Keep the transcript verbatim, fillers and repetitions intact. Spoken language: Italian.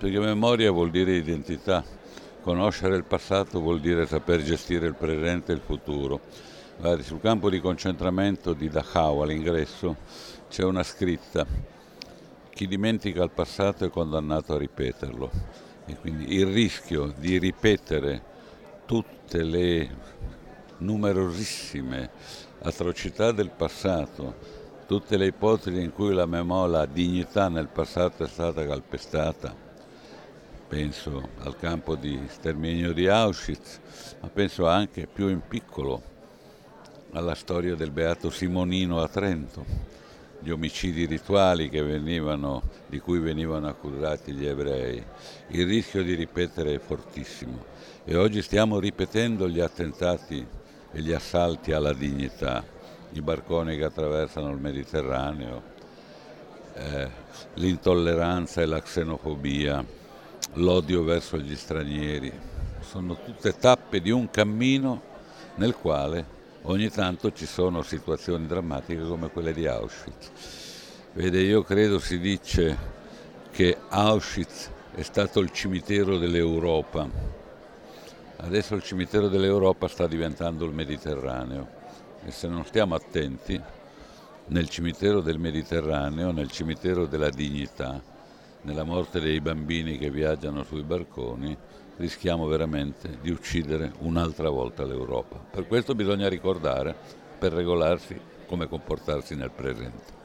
perché memoria vuol dire identità, conoscere il passato vuol dire saper gestire il presente e il futuro. Guardi, sul campo di concentramento di Dachau all'ingresso c'è una scritta: chi dimentica il passato è condannato a ripeterlo. E quindi il rischio di ripetere tutte le numerosissime atrocità del passato, tutte le ipotesi in cui la memoria, la dignità nel passato è stata calpestata, penso al campo di sterminio di Auschwitz, ma penso anche più in piccolo alla storia del beato Simonino a Trento, gli omicidi rituali che venivano, di cui venivano accusati gli ebrei. Il rischio di ripetere è fortissimo e oggi stiamo ripetendo gli attentati e gli assalti alla dignità, i barconi che attraversano il Mediterraneo, eh, l'intolleranza e la xenofobia, l'odio verso gli stranieri. Sono tutte tappe di un cammino nel quale ogni tanto ci sono situazioni drammatiche come quelle di Auschwitz. Vede, io credo si dice che Auschwitz è stato il cimitero dell'Europa. Adesso il cimitero dell'Europa sta diventando il Mediterraneo e se non stiamo attenti, nel cimitero del Mediterraneo, nel cimitero della dignità, nella morte dei bambini che viaggiano sui barconi, rischiamo veramente di uccidere un'altra volta l'Europa. Per questo bisogna ricordare, per regolarsi, come comportarsi nel presente.